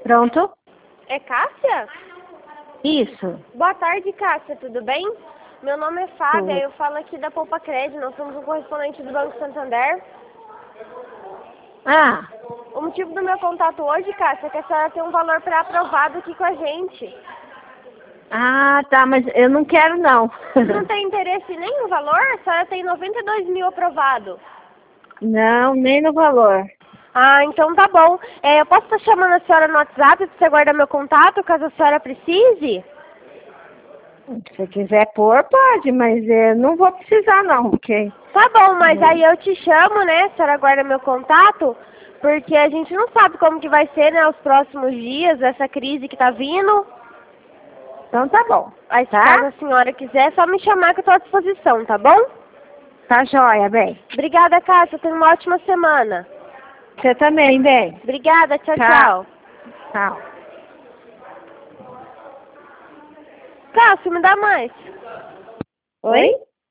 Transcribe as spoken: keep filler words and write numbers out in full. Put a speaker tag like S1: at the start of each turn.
S1: Pronto?
S2: É Cássia?
S1: Isso.
S2: Boa tarde, Cássia, tudo bem? Meu nome é Fábia,
S1: Tudo.
S2: eu falo aqui da Poupa Crédito, nós somos um correspondente do Banco Santander.
S1: Ah,
S2: O motivo do meu contato hoje, Cássia, é que a senhora tem um valor pré-aprovado aqui com a gente.
S1: ah, tá, mas eu não quero não.
S2: Não tem interesse nem no valor? A senhora tem noventa e dois mil aprovado.
S1: Não, nem no valor.
S2: Ah, então tá bom. É, eu posso estar chamando a senhora no WhatsApp para você guardar meu contato, caso a senhora precise?
S1: Se você quiser pôr, pode, mas eu não vou precisar não, ok?
S2: Tá bom, mas aí eu te chamo, né? A senhora guarda meu contato, porque a gente não sabe como que vai ser, né, os próximos dias, essa crise que tá vindo.
S1: Então tá bom,
S2: Aí, se
S1: tá?
S2: caso a senhora quiser, é só me chamar que eu tô à disposição, tá bom?
S1: Tá joia, bem.
S2: Obrigada, Cássia. Tenha uma ótima semana.
S1: Você também, bem.
S2: Obrigada. Tchau,
S1: Tchau.
S2: tchau.
S1: Tchau.
S2: Cássia, me dá mais.
S1: Oi?